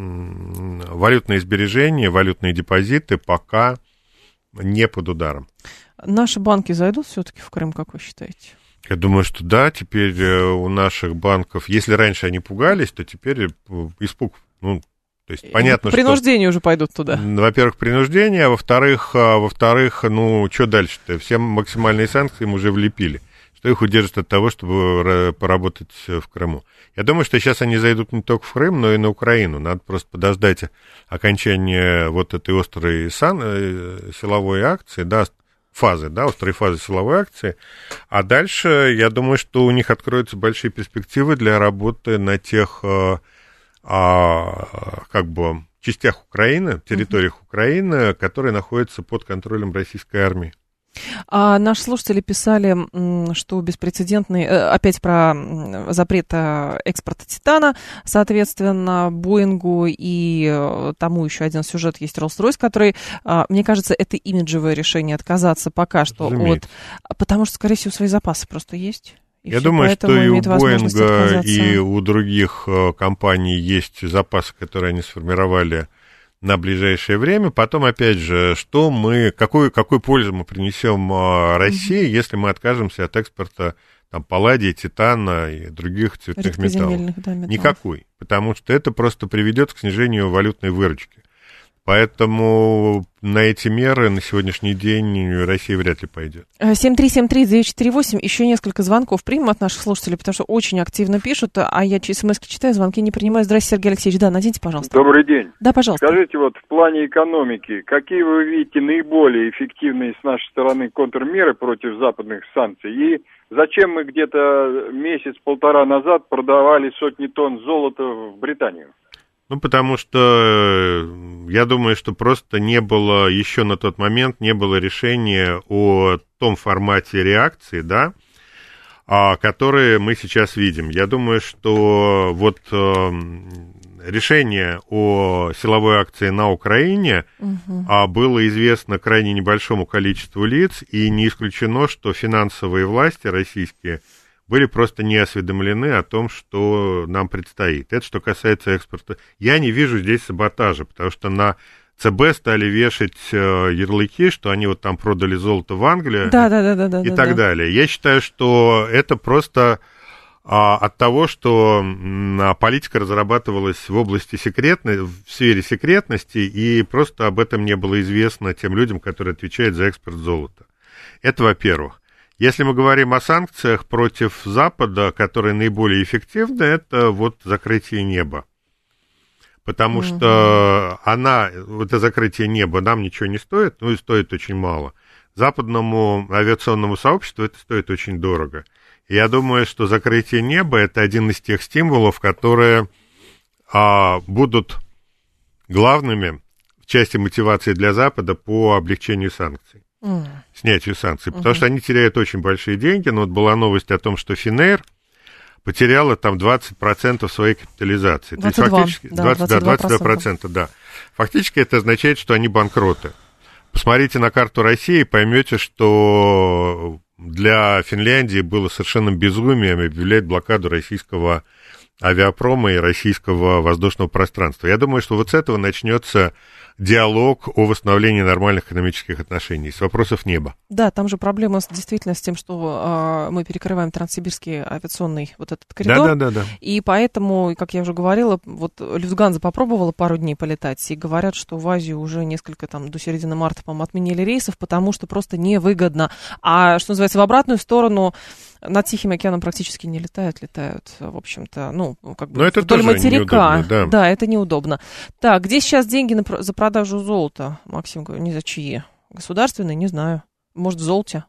валютные сбережения, валютные депозиты пока не под ударом. Наши банки зайдут все-таки в Крым, как вы считаете? Я думаю, что да, теперь у наших банков, если раньше они пугались, то теперь испуг, ну, то есть понятно, что... Принуждение уже пойдут туда. Во-первых, принуждение, а во-вторых, во-вторых, ну, что дальше-то? Все максимальные санкции им уже влепили. Что их удержит от того, чтобы поработать в Крыму. Я думаю, что сейчас они зайдут не только в Крым, но и на Украину. Надо просто подождать окончания вот этой острой сан... силовой акции, да, фазы, да, острой фазы силовой акции. А дальше, я думаю, что у них откроются большие перспективы для работы на тех, а, а, как бы, частях Украины, территориях uh-huh. Украины, которые находятся под контролем российской армии. А наши слушатели писали, что беспрецедентный, опять про запрет экспорта титана, соответственно, Боингу и тому еще один сюжет есть Rolls-Royce, который, мне кажется, это имиджевое решение отказаться пока что от... Потому что, скорее всего, свои запасы просто есть. И Я все, думаю, что и у Боинга, и у других компаний есть запасы, которые они сформировали на ближайшее время. Потом, опять же, что мы, какую, какую пользу мы принесем России, mm-hmm. если мы откажемся от экспорта там, палладия, титана и других цветных металлов? Да, металлов? Никакой, потому что это просто приведет к снижению валютной выручки. Поэтому на эти меры на сегодняшний день Россия вряд ли пойдет. семь три семь три девять четыре восемь. Еще несколько звонков примем от наших слушателей, потому что очень активно пишут, а я смс-ки читаю, звонки не принимаю. Здравствуйте, Сергей Алексеевич. Да, наденьте, пожалуйста. Добрый день. Да, пожалуйста. Скажите, вот в плане экономики, какие вы видите наиболее эффективные с нашей стороны контрмеры против западных санкций? И зачем мы где-то месяц-полтора назад продавали сотни тонн золота в Британию? Ну, потому что я думаю, что просто не было, еще на тот момент не было решения о том формате реакции, да, которые мы сейчас видим. Я думаю, что вот решение о силовой акции на Украине угу. было известно крайне небольшому количеству лиц, и не исключено, что финансовые власти российские были просто не осведомлены о том, что нам предстоит. Это что касается экспорта. Я не вижу здесь саботажа, потому что на ЦБ стали вешать ярлыки, что они вот там продали золото в Англию да, да, да, да, да, и да, так да. далее. Я считаю, что это просто а, от того, что м, политика разрабатывалась в области секретной, в сфере секретности, и просто об этом не было известно тем людям, которые отвечают за экспорт золота. Это во-первых. Если мы говорим о санкциях против Запада, которые наиболее эффективны, это вот закрытие неба. Потому mm-hmm. что она, вот это закрытие неба нам ничего не стоит, ну и стоит очень мало. Западному авиационному сообществу это стоит очень дорого. И я думаю, что закрытие неба – это один из тех стимулов, которые а, будут главными в части мотивации для Запада по облегчению санкций. Mm. Снятию санкций, uh-huh. потому что они теряют очень большие деньги. Но вот была новость о том, что Финэйр потеряла там двадцать процентов своей капитализации. двадцать два, То есть фактически да, двадцать, да, двадцать два процента, да. Фактически это означает, что они банкроты. Посмотрите на карту России и поймете, что для Финляндии было совершенно безумием объявлять блокаду российского авиапрома и российского воздушного пространства. Я думаю, что вот с этого начнется диалог о восстановлении нормальных экономических отношений, с вопросов неба. Да, там же проблема с, действительно с тем, что э, мы перекрываем транссибирский авиационный вот этот коридор. Да, да, да, да. И поэтому, как я уже говорила, вот Люфтганза попробовала пару дней полетать, и говорят, что в Азию уже несколько, там, до середины марта, по-моему, отменили рейсов, потому что просто невыгодно. А, что называется, в обратную сторону над Тихим океаном практически не летают, летают, в общем-то, ну, как бы это вдоль материка. Да. да, это неудобно. Так, где сейчас деньги на, за продажу золота, Максим, не за чьи? Государственные, не знаю. Может, в золоте?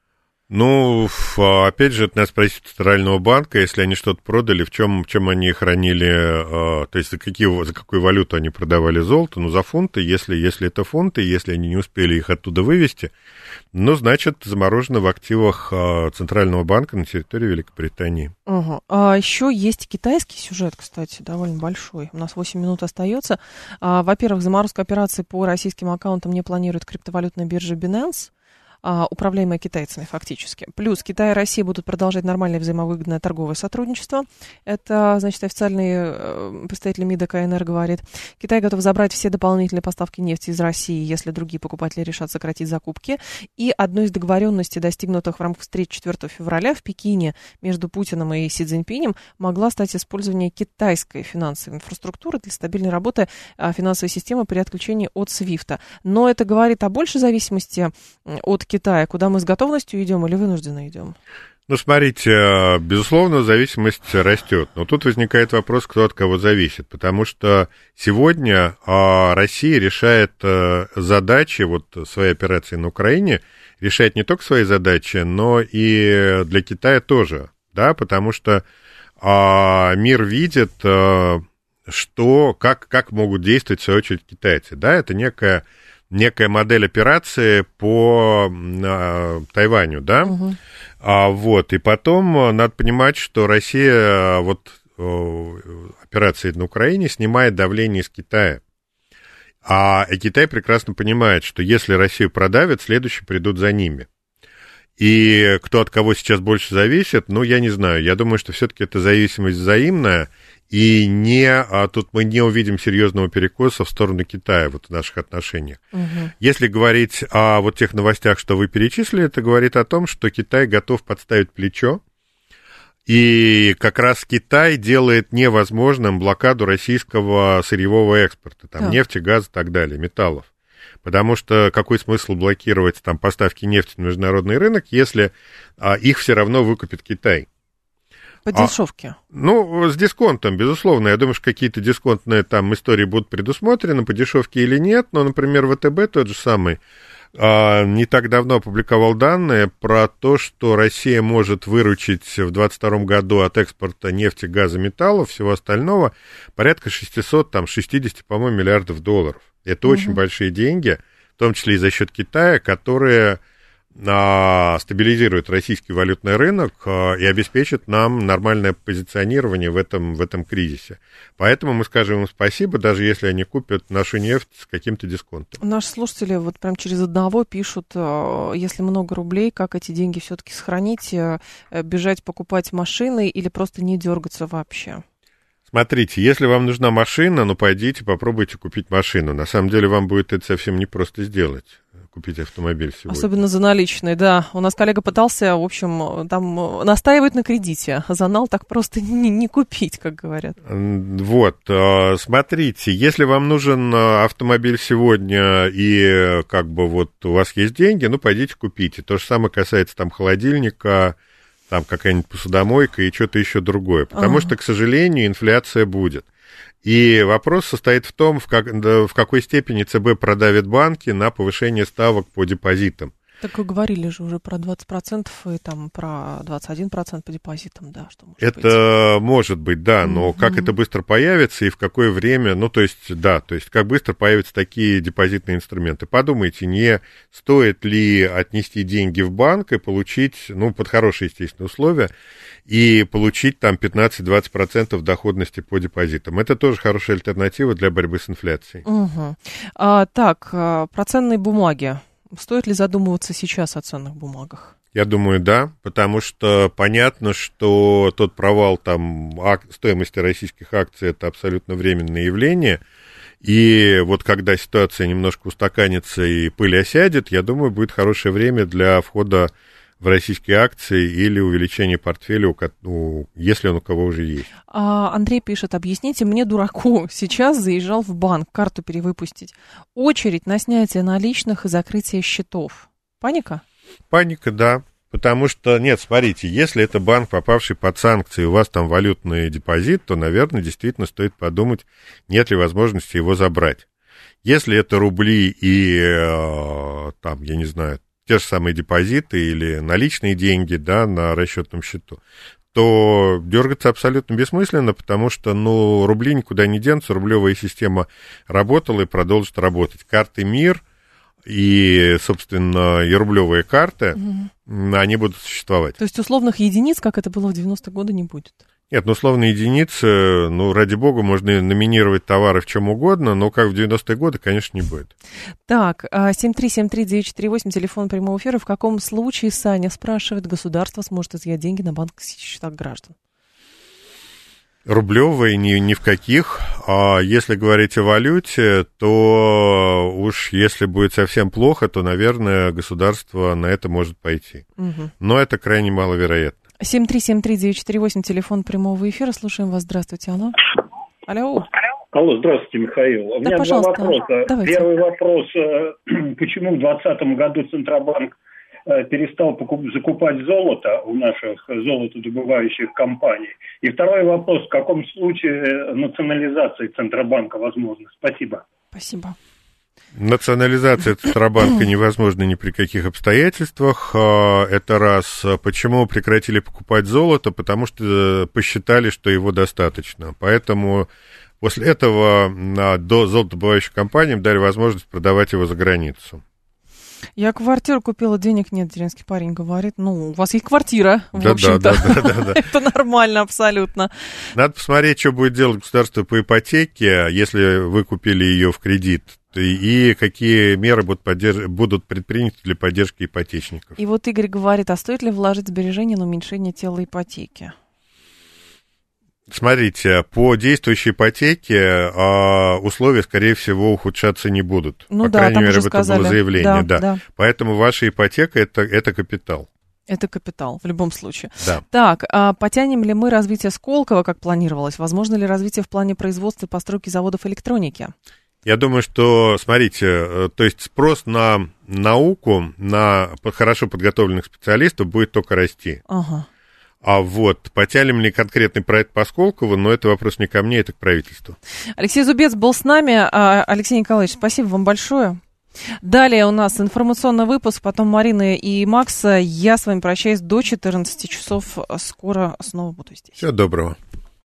Ну, опять же, это надо спросить Центрального банка, если они что-то продали, в чем, в чем они хранили, то есть за, какие, за какую валюту они продавали золото, ну, за фунты, если, если это фунты, если они не успели их оттуда вывести, ну, значит, заморожено в активах Центрального банка на территории Великобритании. Угу. А еще есть китайский сюжет, кстати, довольно большой. У нас восемь минут остается. А, во-первых, заморозка операций по российским аккаунтам не планирует криптовалютная биржа Binance, управляемая китайцами фактически. Плюс Китай и Россия будут продолжать нормальное взаимовыгодное торговое сотрудничество. Это, значит, официальный представитель МИДа КНР говорит. Китай готов забрать все дополнительные поставки нефти из России, если другие покупатели решат сократить закупки. И одной из договоренностей, достигнутых в рамках встречи четвёртого февраля в Пекине между Путиным и Си Цзиньпинем, могла стать использование китайской финансовой инфраструктуры для стабильной работы финансовой системы при отключении от свифта. Но это говорит о большей зависимости от Китая, куда мы с готовностью идем или вынужденно идем? Ну, смотрите, безусловно, зависимость растет. Но тут возникает вопрос, кто от кого зависит. Потому что сегодня Россия решает задачи, вот своей операции на Украине, решает не только свои задачи, но и для Китая тоже. Да, потому что мир видит, что, как, как могут действовать, в свою очередь, китайцы. Да, это некая некая модель операции по а, Тайваню, да? Угу. А, вот, и потом надо понимать, что Россия вот операции на Украине снимает давление из Китая. А Китай прекрасно понимает, что если Россию продавят, следующие придут за ними. И кто от кого сейчас больше зависит, ну, я не знаю. Я думаю, что все-таки эта зависимость взаимная, и не, а тут мы не увидим серьезного перекоса в сторону Китая вот в наших отношениях. Угу. Если говорить о вот тех новостях, что вы перечислили, это говорит о том, что Китай готов подставить плечо, и как раз Китай делает невозможным блокаду российского сырьевого экспорта, там, да. нефти, газа и так далее, металлов. Потому что какой смысл блокировать там поставки нефти на международный рынок, если а, их все равно выкупит Китай? По дешевке. А, ну, с дисконтом, безусловно. Я думаю, что какие-то дисконтные там истории будут предусмотрены, по дешевке или нет. Но, например, ВТБ тот же самый а, не так давно опубликовал данные про то, что Россия может выручить в две тысячи двадцать втором году от экспорта нефти, газа, металлов, всего остального, порядка шестьсот, там, шестьдесят, по-моему, миллиардов долларов. Это угу. очень большие деньги, в том числе и за счет Китая, которые а, стабилизируют российский валютный рынок а, и обеспечат нам нормальное позиционирование в этом, в этом кризисе. Поэтому мы скажем им спасибо, даже если они купят нашу нефть с каким-то дисконтом. Наши слушатели вот прям через одного пишут, если много рублей, как эти деньги все-таки сохранить, бежать покупать машины или просто не дергаться вообще? Смотрите, если вам нужна машина, ну, пойдите, попробуйте купить машину. На самом деле, вам будет это совсем непросто сделать, купить автомобиль сегодня. Особенно за наличные, да. У нас коллега пытался, в общем, там настаивать на кредите. За нал так просто не, не купить, как говорят. Вот, смотрите, если вам нужен автомобиль сегодня и как бы вот у вас есть деньги, ну, пойдите купите. То же самое касается там холодильника, там какая-нибудь посудомойка и что-то еще другое. Потому ага. что, к сожалению, инфляция будет. И вопрос состоит в том, в, как, в какой степени ЦБ продавит банки на повышение ставок по депозитам. Так вы говорили же уже про двадцать процентов и там про двадцать один процент по депозитам, да, что может это быть. может быть, да, но mm-hmm. как это быстро появится и в какое время, ну, то есть, да, то есть, как быстро появятся такие депозитные инструменты. Подумайте, не стоит ли отнести деньги в банк и получить, ну, под хорошие, естественно, условия, и получить там пятнадцать-двадцать процентов доходности по депозитам. Это тоже хорошая альтернатива для борьбы с инфляцией. Mm-hmm. А, так, про ценные бумаги. Стоит ли задумываться сейчас о ценных бумагах? Я думаю, да, потому что понятно, что тот провал там ак- стоимости российских акций – это абсолютно временное явление, и вот когда ситуация немножко устаканится и пыль осядет, я думаю, будет хорошее время для входа в российские акции или увеличения портфеля, у, у, если он у кого уже есть. А, Андрей пишет, объясните мне, дураку, сейчас заезжал в банк карту перевыпустить. Очередь на снятие наличных и закрытие счетов. Паника? Паника, да. Потому что, нет, смотрите, если это банк, попавший под санкции, у вас там валютный депозит, то, наверное, действительно стоит подумать, нет ли возможности его забрать. Если это рубли и, э, там, я не знаю, те же самые депозиты или наличные деньги, да, на расчетном счету, то дергаться абсолютно бессмысленно, потому что, ну, рубли никуда не денутся, рублевая система работала и продолжит работать. Карты МИР и, собственно, и рублевые карты, угу. они будут существовать. То есть условных единиц, как это было в девяностые годы, не будет? Нет, ну, условные единицы, ну, ради бога, можно номинировать товары в чем угодно, но как в девяностые годы, конечно, не будет. Так, семь три семь три девять четыре восемь, телефон прямого эфира. В каком случае, Саня спрашивает, государство сможет изъять деньги на банковских счетах граждан? Рублевые ни, ни в каких. А если говорить о валюте, то уж если будет совсем плохо, то, наверное, государство на это может пойти. Угу. Но это крайне маловероятно. семь три семь три девять четыре восемь, телефон прямого эфира. Слушаем вас. Здравствуйте. Алло. Алло. Алло, здравствуйте, Михаил. У да, меня пожалуйста. два вопроса. Давайте. Первый вопрос. Почему в двадцатом году Центробанк перестал покуп- закупать золото у наших золотодобывающих компаний? И второй вопрос. В каком случае национализация Центробанка возможна? Спасибо. Спасибо. Национализация Центробанка невозможна ни при каких обстоятельствах. Это раз. Почему прекратили покупать золото? Потому что посчитали, что его достаточно. Поэтому После этого до золотодобывающим компаниям дали возможность продавать его за границу. Я квартиру купила, денег нет, деревенский парень говорит. Ну, у вас есть квартира, в да, общем-то. Да, да, да, да, да. Это нормально абсолютно. Надо посмотреть, что будет делать государство по ипотеке, если вы купили ее в кредит, и какие меры будут, поддерж... будут предприняты для поддержки ипотечников. И вот Игорь говорит, а стоит ли вложить сбережения на уменьшение тела ипотеки? Смотрите, по действующей ипотеке а, условия, скорее всего, ухудшаться не будут. Ну по да, крайней там мере, уже это сказали. было заявление. Да, да. Да. Поэтому ваша ипотека это, это капитал. Это капитал, в любом случае. Да. Так, а потянем ли мы развитие Сколково, как планировалось? Возможно ли развитие в плане производства и постройки заводов электроники? Я думаю, что, смотрите, то есть спрос на науку, на хорошо подготовленных специалистов будет только расти. Ага. А вот потянем ли конкретный проект по Сколково, но это вопрос не ко мне, это к правительству. Алексей Зубец был с нами. Алексей Николаевич, спасибо вам большое. Далее у нас информационный выпуск, потом Марина и Макс. Я с вами прощаюсь до четырнадцати часов. Скоро снова буду здесь. Всего доброго.